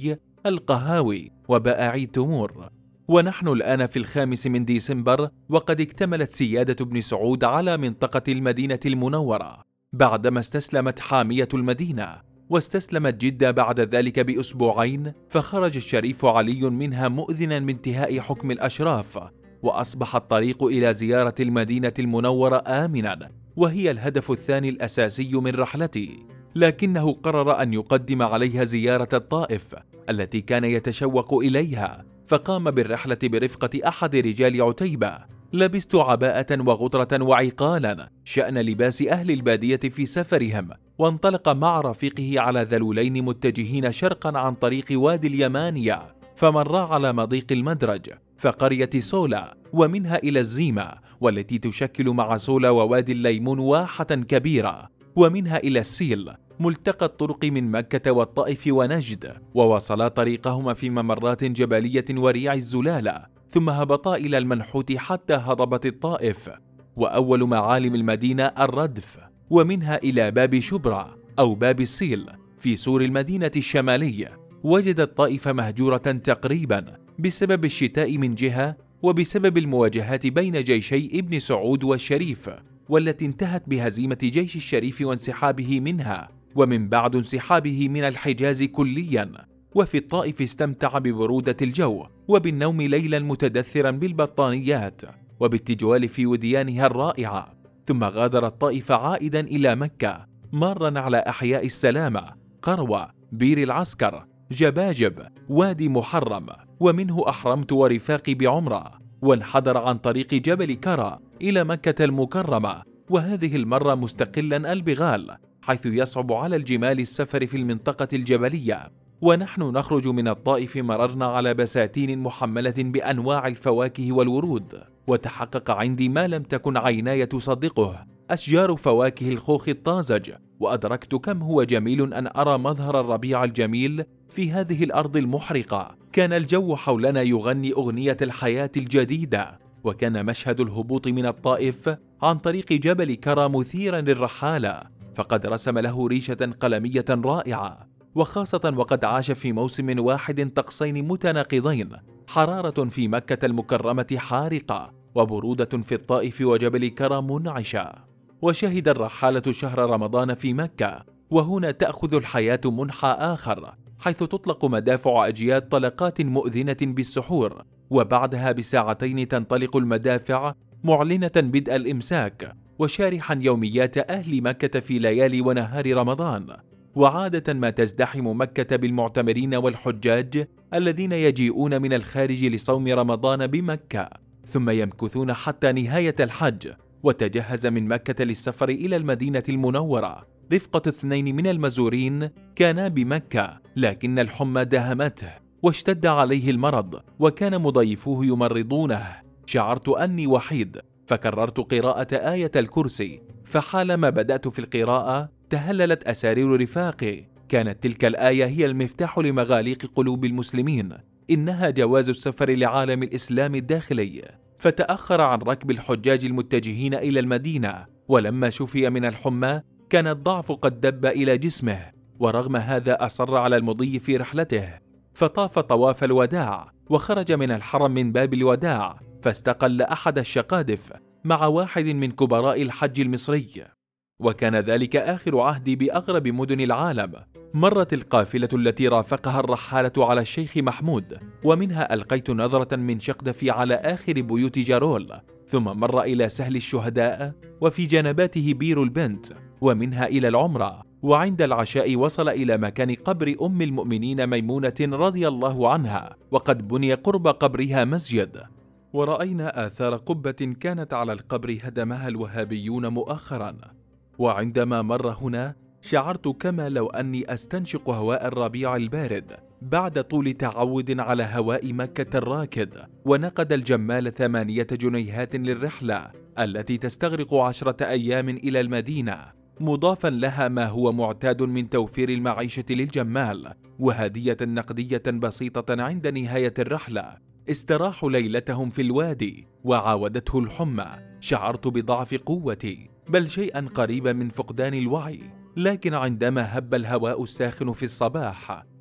القهاوي وبائعي التمور. ونحن الآن في 5 من ديسمبر، وقد اكتملت سيادة ابن سعود على منطقة المدينة المنورة بعدما استسلمت حامية المدينة، واستسلمت جدة بعد ذلك بأسبوعين، فخرج الشريف علي منها مؤذنا بانتهاء حكم الأشراف، وأصبح الطريق إلى زيارة المدينة المنورة آمنا، وهي الهدف الثاني الأساسي من رحلتي. لكنه قرر أن يقدم عليها زيارة الطائف التي كان يتشوق إليها، فقام بالرحلة برفقة أحد رجال عتيبة. لبست عباءة وغطرة وعقالا شأن لباس أهل البادية في سفرهم، وانطلق مع رفيقه على ذلولين متجهين شرقا عن طريق وادي اليمانية، فمر على مضيق المدرج فقرية سولا، ومنها إلى الزيمة والتي تشكل مع سولا ووادي الليمون واحة كبيرة، ومنها إلى السيل ملتقى الطرق من مكة والطائف ونجد، ووصلا طريقهما في ممرات جبلية وريع الزلالة، ثم هبطا إلى المنحوت حتى هضبت الطائف، وأول معالم المدينة الردف، ومنها إلى باب شبرا أو باب السيل في سور المدينة الشمالية. وجد الطائف مهجورة تقريبا بسبب الشتاء من جهة، وبسبب المواجهات بين جيشي ابن سعود والشريف، والتي انتهت بهزيمة جيش الشريف وانسحابه منها، ومن بعد انسحابه من الحجاز كليا. وفي الطائف استمتع ببرودة الجو وبالنوم ليلا متدثرا بالبطانيات وبالتجوال في وديانها الرائعة، ثم غادر الطائف عائدا إلى مكة، مارا على أحياء السلامة، قروة، بير العسكر، جباجب، وادي محرم، ومنه أحرمت ورفاقي بعمرة، وانحدر عن طريق جبل كرى إلى مكة المكرمة، وهذه المرة مستقلا البغال، حيث يصعب على الجمال السفر في المنطقة الجبلية. ونحن نخرج من الطائف مررنا على بساتين محملة بأنواع الفواكه والورود، وتحقق عندي ما لم تكن عيناي تصدقه، أشجار فواكه الخوخ الطازج، وأدركت كم هو جميل أن أرى مظهر الربيع الجميل في هذه الأرض المحرقة. كان الجو حولنا يغني أغنية الحياة الجديدة، وكان مشهد الهبوط من الطائف عن طريق جبل كرى مثيرا للرحالة، فقد رسم له ريشة قلمية رائعة، وخاصة وقد عاش في موسم واحد طقسين متناقضين، حرارة في مكة المكرمة حارقة، وبرودة في الطائف وجبل كرى منعشة. وشهد الرحالة شهر رمضان في مكة، وهنا تأخذ الحياة منحى آخر، حيث تطلق مدافع أجياد طلقات مؤذنة بالسحور، وبعدها بساعتين تنطلق المدافع معلنة بدء الإمساك، وشارحا يوميات أهل مكة في ليالي ونهار رمضان. وعادة ما تزدحم مكة بالمعتمرين والحجاج الذين يجيئون من الخارج لصوم رمضان بمكة، ثم يمكثون حتى نهاية الحج، وتجهز من مكة للسفر إلى المدينة المنورة رفقة 2 من المزورين كانا بمكة، لكن الحمى داهمته واشتد عليه المرض، وكان مضيفوه يمرضونه. شعرت أني وحيد، فكررت قراءة آية الكرسي، فحالما بدأت في القراءة تهللت أسارير رفاقي. كانت تلك الآية هي المفتاح لمغاليق قلوب المسلمين، إنها جواز السفر لعالم الإسلام الداخلي. فتأخر عن ركب الحجاج المتجهين إلى المدينة، ولما شفي من الحمى كان الضعف قد دب إلى جسمه، ورغم هذا أصر على المضي في رحلته، فطاف طواف الوداع، وخرج من الحرم من باب الوداع، فاستقل أحد الشقادف مع واحد من كبراء الحج المصري، وكان ذلك آخر عهدي بأغرب مدن العالم. مرت القافلة التي رافقها الرحالة على الشيخ محمود، ومنها ألقيت نظرة من شقدفي على آخر بيوت جارول، ثم مر إلى سهل الشهداء وفي جنباته بير البنت، ومنها إلى العمرة، وعند العشاء وصل إلى مكان قبر أم المؤمنين ميمونة رضي الله عنها، وقد بني قرب قبرها مسجد، ورأينا آثار قبة كانت على القبر هدمها الوهابيون مؤخرا. وعندما مر هنا شعرت كما لو أني أستنشق هواء الربيع البارد بعد طول تعود على هواء مكة الراكد. ونقد الجمال 8 جنيهات للرحلة التي تستغرق 10 أيام إلى المدينة، مضافا لها ما هو معتاد من توفير المعيشة للجمال، وهدية نقدية بسيطة عند نهاية الرحلة. استراحوا ليلتهم في الوادي وعاودته الحمى. شعرت بضعف قوتي، بل شيئا قريبا من فقدان الوعي، لكن عندما هب الهواء الساخن في الصباح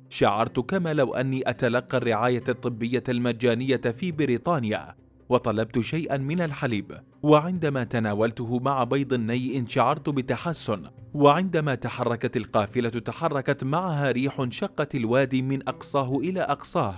شعرت كما لو أني أتلقى الرعاية الطبية المجانية في بريطانيا، وطلبت شيئا من الحليب، وعندما تناولته مع بيض نيء شعرت بتحسن. وعندما تحركت القافلة تحركت معها ريح شقت الوادي من أقصاه إلى أقصاه،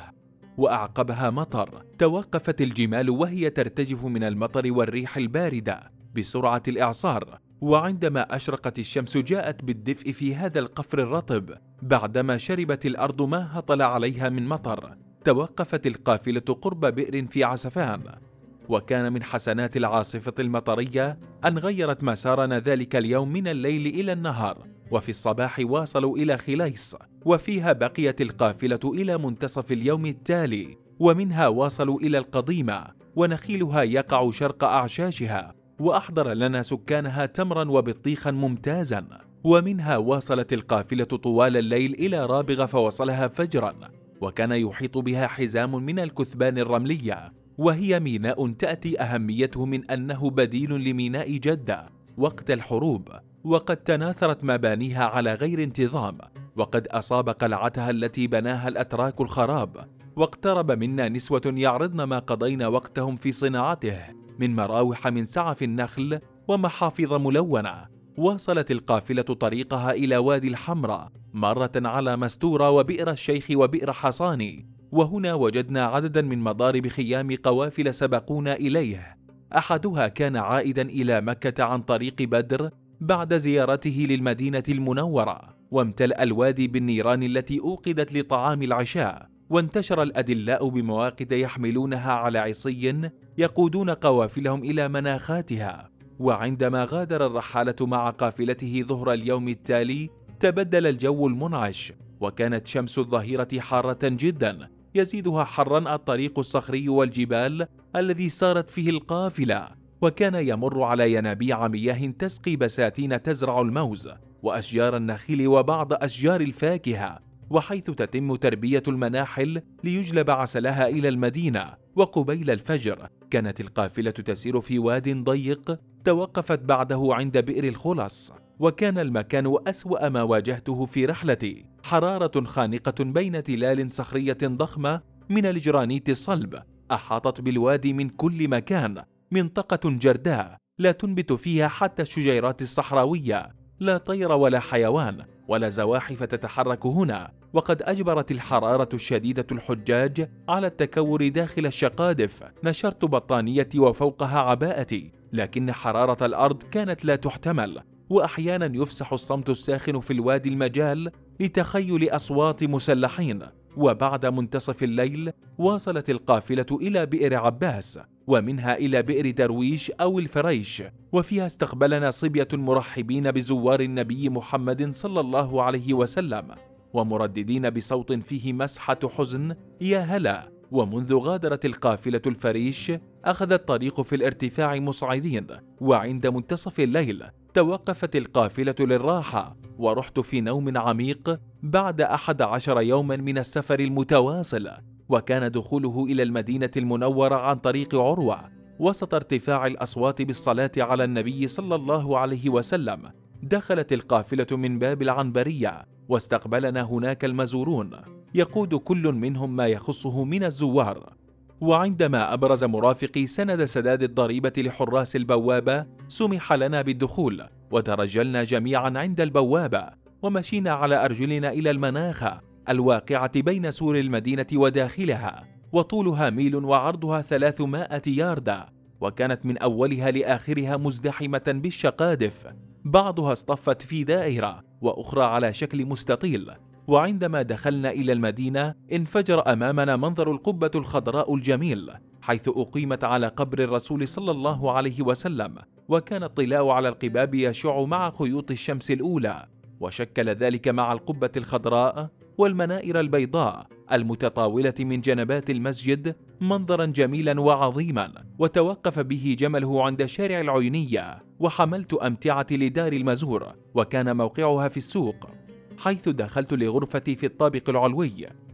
وأعقبها مطر. توقفت الجمال وهي ترتجف من المطر والريح الباردة بسرعة الإعصار، وعندما أشرقت الشمس جاءت بالدفء في هذا القفر الرطب بعدما شربت الأرض ما هطل عليها من مطر. توقفت القافلة قرب بئر في عسفان، وكان من حسنات العاصفة المطرية أن غيرت مسارنا ذلك اليوم من الليل إلى النهار، وفي الصباح واصلوا إلى خليص، وفيها بقيت القافلة إلى منتصف اليوم التالي، ومنها واصلوا إلى القضيمة، ونخيلها يقع شرق أعشاشها، وأحضر لنا سكانها تمرا وبطيخا ممتازا. ومنها واصلت القافلة طوال الليل إلى رابغ فوصلها فجرا، وكان يحيط بها حزام من الكثبان الرملية، وهي ميناء تأتي أهميته من أنه بديل لميناء جدة وقت الحروب، وقد تناثرت مبانيها على غير انتظام، وقد أصاب قلعتها التي بناها الأتراك الخراب، واقترب منا نسوة يعرضن ما قضينا وقتهم في صناعته من مراوح من سعف النخل ومحافظ ملونة. واصلت القافلة طريقها إلى وادي الحمراء، مرة على مستورة وبئر الشيخ وبئر حصاني، وهنا وجدنا عددا من مضارب خيام قوافل سبقونا إليه. أحدها كان عائدا إلى مكة عن طريق بدر بعد زيارته للمدينة المنورة، وامتلأ الوادي بالنيران التي أوقدت لطعام العشاء، وانتشر الأدلاء بمواقد يحملونها على عصي يقودون قوافلهم إلى مناخاتها. وعندما غادر الرحالة مع قافلته ظهر اليوم التالي تبدل الجو المنعش، وكانت شمس الظهيرة حارة جدا، يزيدها حرا الطريق الصخري والجبال الذي سارت فيه القافلة، وكان يمر على ينابيع مياه تسقي بساتين تزرع الموز وأشجار النخيل وبعض أشجار الفاكهة، وحيث تتم تربية المناحل ليجلب عسلها إلى المدينة. وقبيل الفجر كانت القافلة تسير في واد ضيق توقفت بعده عند بئر الخلص، وكان المكان أسوأ ما واجهته في رحلتي، حرارة خانقة بين تلال صخرية ضخمة من الجرانيت الصلب أحاطت بالوادي من كل مكان، منطقة جرداء لا تنبت فيها حتى الشجيرات الصحراوية، لا طير ولا حيوان ولا زواحف تتحرك هنا، وقد أجبرت الحرارة الشديدة الحجاج على التكور داخل الشقادف. نشرت بطانيتي وفوقها عباءتي، لكن حرارة الأرض كانت لا تحتمل، وأحيانا يفسح الصمت الساخن في الوادي المجال لتخيل أصوات مسلحين. وبعد منتصف الليل واصلت القافلة إلى بئر عباس، ومنها إلى بئر درويش أو الفريش، وفيها استقبلنا صبية مرحبين بزوار النبي محمد صلى الله عليه وسلم، ومرددين بصوت فيه مسحة حزن يا هلا. ومنذ غادرت القافلة الفريش أخذ الطريق في الارتفاع مصعدين، وعند منتصف الليل توقفت القافلة للراحة، ورحت في نوم عميق بعد 11 يوما من السفر المتواصل. وكان دخوله إلى المدينة المنورة عن طريق عروة وسط ارتفاع الأصوات بالصلاة على النبي صلى الله عليه وسلم. دخلت القافلة من باب العنبرية، واستقبلنا هناك المزورون يقود كل منهم ما يخصه من الزوار. وعندما أبرز مرافقي سند سداد الضريبة لحراس البوابة سمح لنا بالدخول، وترجلنا جميعا عند البوابة، ومشينا على أرجلنا إلى المناخة الواقعة بين سور المدينة وداخلها، وطولها ميل وعرضها 300 ياردة، وكانت من أولها لآخرها مزدحمة بالشقادف، بعضها اصطفت في دائرة وأخرى على شكل مستطيل. وعندما دخلنا إلى المدينة انفجر أمامنا منظر القبة الخضراء الجميل حيث أقيمت على قبر الرسول صلى الله عليه وسلم، وكان الطلاء على القباب يشع مع خيوط الشمس الأولى، وشكل ذلك مع القبة الخضراء والمنائر البيضاء المتطاولة من جنبات المسجد منظرا جميلا وعظيما. وتوقف به جمله عند شارع العينية، وحملت أمتعتي لدار المزور، وكان موقعها في السوق، حيث دخلت لغرفتي في الطابق العلوي،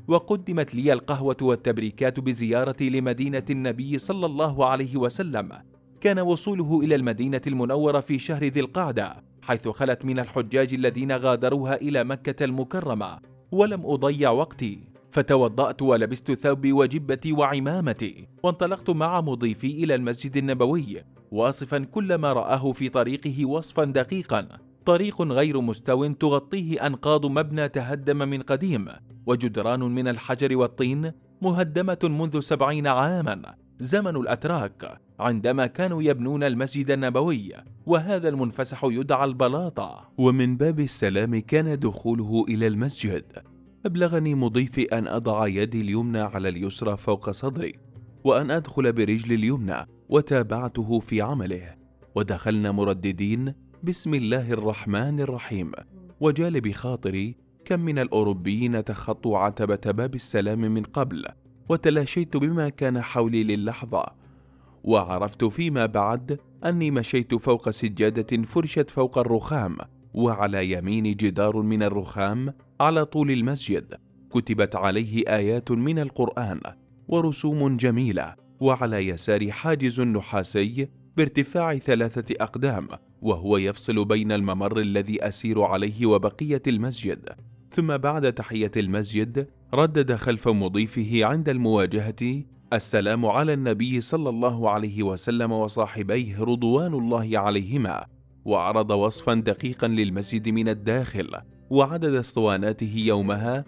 وقدمت لي القهوة والتبريكات بزيارتي لمدينة النبي صلى الله عليه وسلم. كان وصوله إلى المدينة المنورة في شهر ذي القعدة، حيث خلت من الحجاج الذين غادروها إلى مكة المكرمة ولم أضيع وقتي، فتوضأت ولبست ثوبي وجبتي وعمامتي، وانطلقت مع مضيفي إلى المسجد النبوي، واصفا كل ما رآه في طريقه وصفا دقيقا. طريق غير مستو تغطيه أنقاض مبنى تهدم من قديم، وجدران من الحجر والطين مهدمة منذ 70 عاما، زمن الأتراك عندما كانوا يبنون المسجد النبوي، وهذا المنفسح يدعى البلاطة. ومن باب السلام كان دخوله إلى المسجد. أبلغني مضيفي أن أضع يدي اليمنى على اليسرى فوق صدري، وأن أدخل برجل اليمنى، وتابعته في عمله، ودخلنا مرددين بسم الله الرحمن الرحيم. وجال بخاطري كم من الأوروبيين تخطوا عتبة باب السلام من قبل، وتلاشيت بما كان حولي للحظة، وعرفت فيما بعد أني مشيت فوق سجادة فرشت فوق الرخام، وعلى يميني جدار من الرخام على طول المسجد كتبت عليه آيات من القرآن ورسوم جميلة، وعلى يساري حاجز نحاسي بارتفاع 3 أقدام، وهو يفصل بين الممر الذي أسير عليه وبقية المسجد. ثم بعد تحية المسجد ردد خلف مضيفه عند المواجهة: السلام على النبي صلى الله عليه وسلم وصاحبيه رضوان الله عليهما، وعرض وصفا دقيقا للمسجد من الداخل، وعدد اسطواناته يومها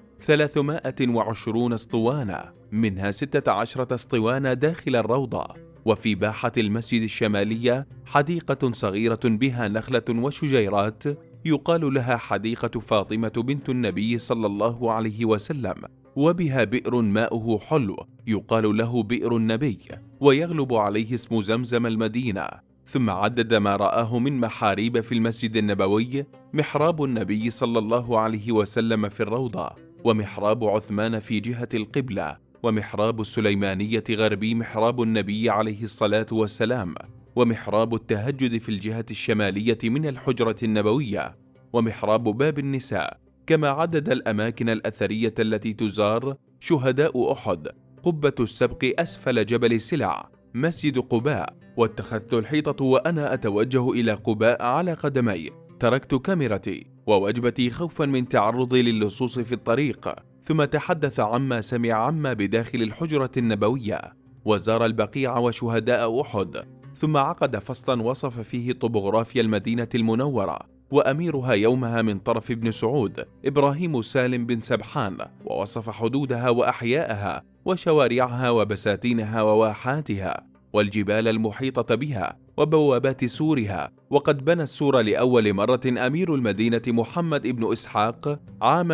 320 اسطوانا، منها 16 اسطوانة داخل الروضة. وفي باحة المسجد الشمالية حديقة صغيرة بها نخلة وشجيرات يقال لها حديقة فاطمة بنت النبي صلى الله عليه وسلم، وبها بئر ماؤه حلو يقال له بئر النبي، ويغلب عليه اسم زمزم المدينة. ثم عدد ما رآه من محاريب في المسجد النبوي: محراب النبي صلى الله عليه وسلم في الروضة، ومحراب عثمان في جهة القبلة، ومحراب السليمانية غربي محراب النبي عليه الصلاة والسلام، ومحراب التهجد في الجهة الشمالية من الحجرة النبوية، ومحراب باب النساء. كما عدد الأماكن الأثرية التي تزار: شهداء أحد، قبة السبق أسفل جبل سلع، مسجد قباء. واتخذت الحيطة وأنا أتوجه إلى قباء على قدمي، تركت كاميرتي ووجبتي خوفا من تعرضي للصوص في الطريق، ثم تحدث عما سمع عما بداخل الحجرة النبوية، وزار البقيع وشهداء أحد، ثم عقد فصلا وصف فيه طبوغرافيا المدينة المنورة وأميرها يومها من طرف ابن سعود إبراهيم سالم بن سبحان، ووصف حدودها وأحياءها وشوارعها وبساتينها وواحاتها والجبال المحيطة بها وبوابات سورها. وقد بنى السور لأول مرة أمير المدينة محمد بن إسحاق عام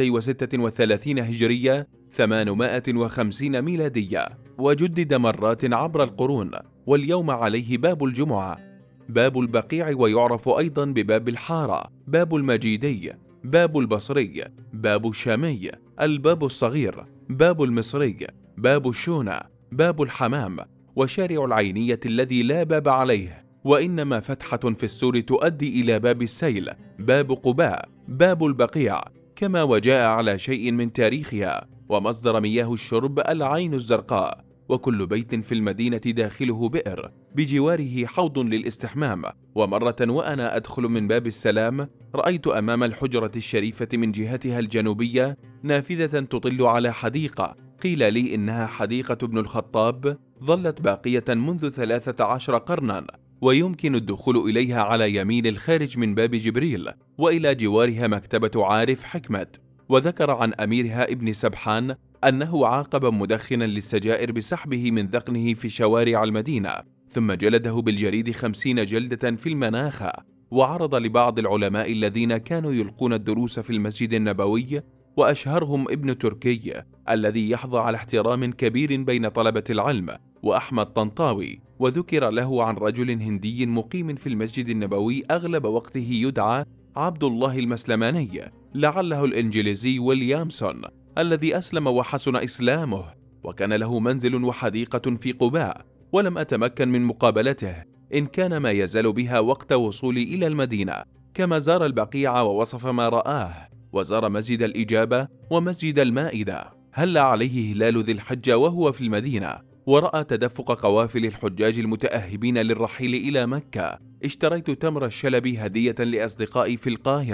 236 هجرية 850 ميلادية، وجدد مرات عبر القرون، واليوم عليه باب الجمعة، باب البقيع، ويعرف أيضا بباب الحارة، باب المجيدي، باب البصري، باب الشامي، الباب الصغير، باب المصري، باب الشونة، باب الحمام، وشارع العينية الذي لا باب عليه، وإنما فتحة في السور تؤدي إلى باب السيل، باب قباء، باب البقيع. كما وجاء على شيء من تاريخها ومصدر مياه الشرب العين الزرقاء، وكل بيت في المدينة داخله بئر، بجواره حوض للاستحمام. ومرة وأنا أدخل من باب السلام رأيت أمام الحجرة الشريفة من جهتها الجنوبية نافذة تطل على حديقة، قيل لي إنها حديقة ابن الخطاب، ظلت باقية منذ 13 قرنا، ويمكن الدخول إليها على يمين الخارج من باب جبريل، وإلى جوارها مكتبة عارف حكمة. وذكر عن أميرها ابن سبحان أنه عاقب مدخنا للسجائر بسحبه من ذقنه في شوارع المدينة، ثم جلده بالجريد 50 جلدة في المناخة. وعرض لبعض العلماء الذين كانوا يلقون الدروس في المسجد النبوي، وأشهرهم ابن تركي الذي يحظى على احترام كبير بين طلبة العلم، وأحمد طنطاوي. وذكر له عن رجل هندي مقيم في المسجد النبوي أغلب وقته يدعى عبد الله المسلماني، لعله الإنجليزي ويليامسون، الذي أسلم وحسن إسلامه، وكان له منزل وحديقة في قباء، ولم أتمكن من مقابلته إن كان ما يزال بها وقت وصولي إلى المدينة. كما زار البقيع ووصف ما رآه، وزار مسجد الإجابة ومسجد المائدة. هل عليه هلال ذي الحجة وهو في المدينة، ورأى تدفق قوافل الحجاج المتأهبين للرحيل إلى مكة. اشتريت تمر الشلبي هدية لأصدقائي في القاهرة،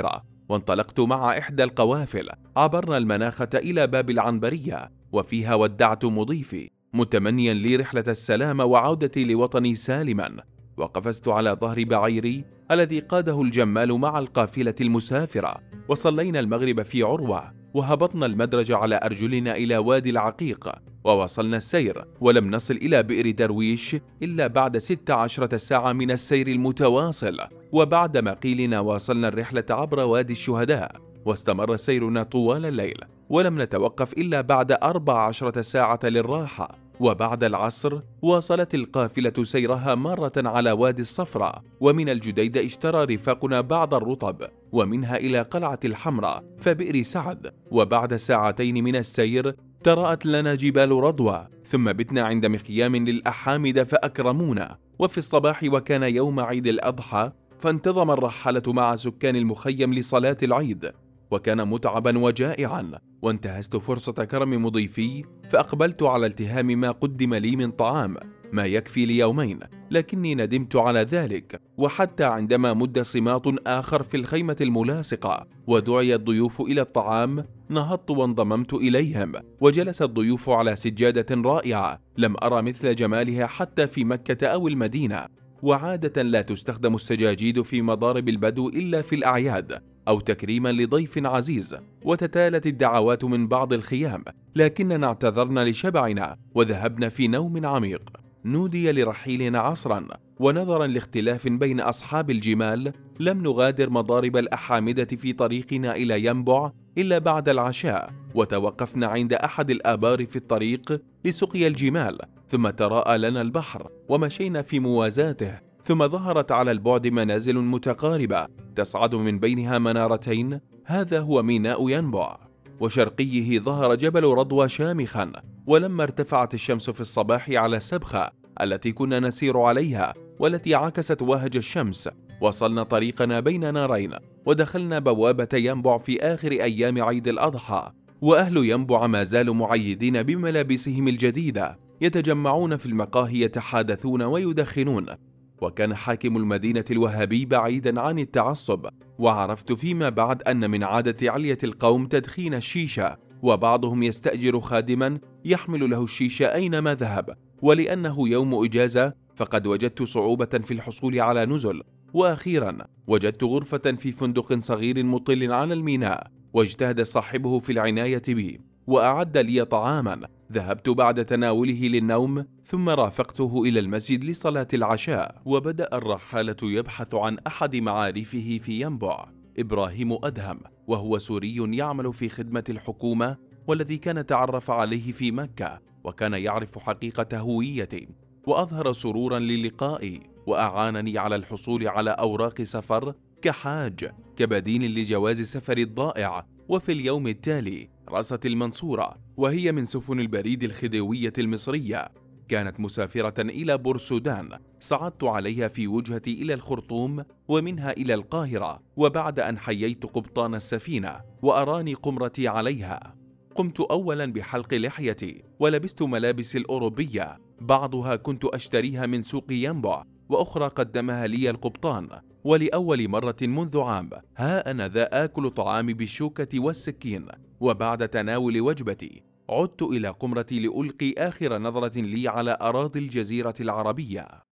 وانطلقت مع إحدى القوافل. عبرنا المناخة إلى باب العنبرية، وفيها ودعت مضيفي متمنيا لي رحلة السلام وعودتي لوطني سالما. وقفزت على ظهر بعيري الذي قاده الجمال مع القافلة المسافرة، وصلينا المغرب في عروة، وهبطنا المدرج على أرجلنا إلى وادي العقيق، وواصلنا السير، ولم نصل إلى بئر درويش إلا بعد 16 ساعة من السير المتواصل. وبعد مقيلنا واصلنا الرحلة عبر وادي الشهداء، واستمر سيرنا طوال الليل، ولم نتوقف إلا بعد 14 ساعة للراحة. وبعد العصر واصلت القافلة سيرها مرة على وادي الصفراء، ومن الجديدة اشترى رفاقنا بعض الرطب، ومنها إلى قلعة الحمراء فبئر سعد. وبعد ساعتين من السير تراءت لنا جبال رضوى، ثم بتنا عند مخيام للأحامد فأكرمونا. وفي الصباح وكان يوم عيد الأضحى، فانتظم الرحالة مع سكان المخيم لصلاة العيد، وكان متعبا وجائعا، وانتهزت فرصة كرم مضيفي فأقبلت على التهام ما قدم لي من طعام ما يكفي ليومين، لكني ندمت على ذلك. وحتى عندما مد صماط آخر في الخيمة الملاصقة ودعي الضيوف إلى الطعام، نهضت وانضممت إليهم، وجلس الضيوف على سجادة رائعة لم أرى مثل جمالها حتى في مكة أو المدينة. وعادة لا تستخدم السجاجيد في مضارب البدو إلا في الأعياد أو تكريما لضيف عزيز، وتتالت الدعوات من بعض الخيام، لكننا اعتذرنا لشبعنا وذهبنا في نوم عميق. نودي لرحيلنا عصرا، ونظرا لاختلاف بين أصحاب الجمال لم نغادر مضارب الأحامدة في طريقنا إلى ينبع إلا بعد العشاء، وتوقفنا عند أحد الآبار في الطريق لسقي الجمال، ثم تراءى لنا البحر ومشينا في موازاته. ثم ظهرت على البعد منازل متقاربة تصعد من بينها منارتين، هذا هو ميناء ينبع، وشرقيه ظهر جبل رضوى شامخا. ولما ارتفعت الشمس في الصباح على السبخة التي كنا نسير عليها والتي عكست وهج الشمس، وصلنا طريقنا بين نارين، ودخلنا بوابة ينبع في آخر أيام عيد الأضحى. وأهل ينبع ما زالوا معيدين بملابسهم الجديدة، يتجمعون في المقاهي يتحادثون ويدخنون. وكان حاكم المدينة الوهابي بعيدا عن التعصب، وعرفت فيما بعد أن من عادة علية القوم تدخين الشيشة، وبعضهم يستأجر خادما يحمل له الشيشة أينما ذهب. ولأنه يوم إجازة فقد وجدت صعوبة في الحصول على نزل، وأخيرا وجدت غرفة في فندق صغير مطل على الميناء، واجتهد صاحبه في العناية بي وأعد لي طعاما. ذهبت بعد تناوله للنوم، ثم رافقته إلى المسجد لصلاة العشاء. وبدأ الرحالة يبحث عن أحد معارفه في ينبع، إبراهيم أدهم، وهو سوري يعمل في خدمة الحكومة، والذي كان تعرف عليه في مكة، وكان يعرف حقيقة هويتي، وأظهر سرورا للقائي، وأعانني على الحصول على أوراق سفر كحاج كبديل لجواز سفر الضائع. وفي اليوم التالي رأست المنصورة، وهي من سفن البريد الخديوية المصرية، كانت مسافرة إلى بورسودان. صعدت عليها في وجهتي إلى الخرطوم ومنها إلى القاهرة، وبعد أن حييت قبطان السفينة وأراني قمرتي عليها، قمت أولا بحلق لحيتي ولبست ملابس الأوروبية، بعضها كنت أشتريها من سوق ينبع، وأخرى قدمها لي القبطان. ولأول مرة منذ عام ها أنا ذا آكل طعامي بالشوكة والسكين. وبعد تناول وجبتي عدت إلى قمرتي لألقي آخر نظرة لي على أراضي الجزيرة العربية.